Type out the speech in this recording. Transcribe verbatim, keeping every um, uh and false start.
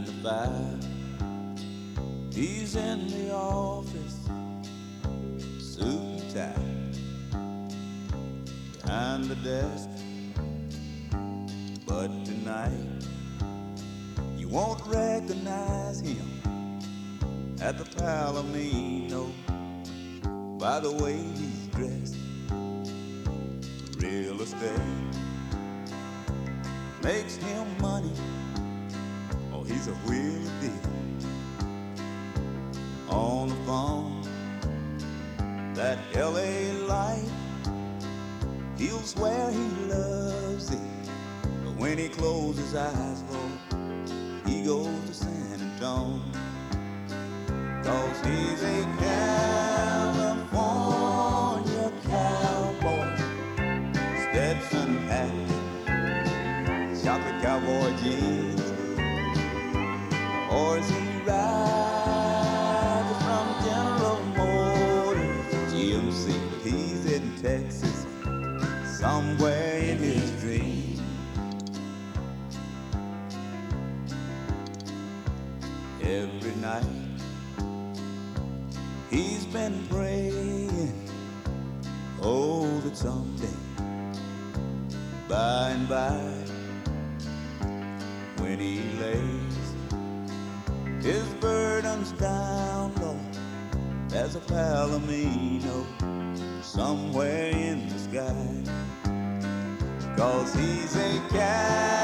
nine to five. He's in the office, suit and tie, behind the desk. But tonight, you won't recognize him at the Palomino by the way he's dressed. Real estate makes him money. Oh, he's a wheelie deal. On the phone, that L A life, he'll swear he loves it, but when he closes his eyes, Lord, he goes to San Antonio. Cause he's a California cowboy, Stetson hat, chocolate cowboy jeans. Or is he rides from General Motors, G M C? But he's in Texas, somewhere in his dream. Every night he's been praying, oh, that someday, by and by, when he lays his burdens down, Lord, there's a Palomino somewhere in the sky. Cause he's a cat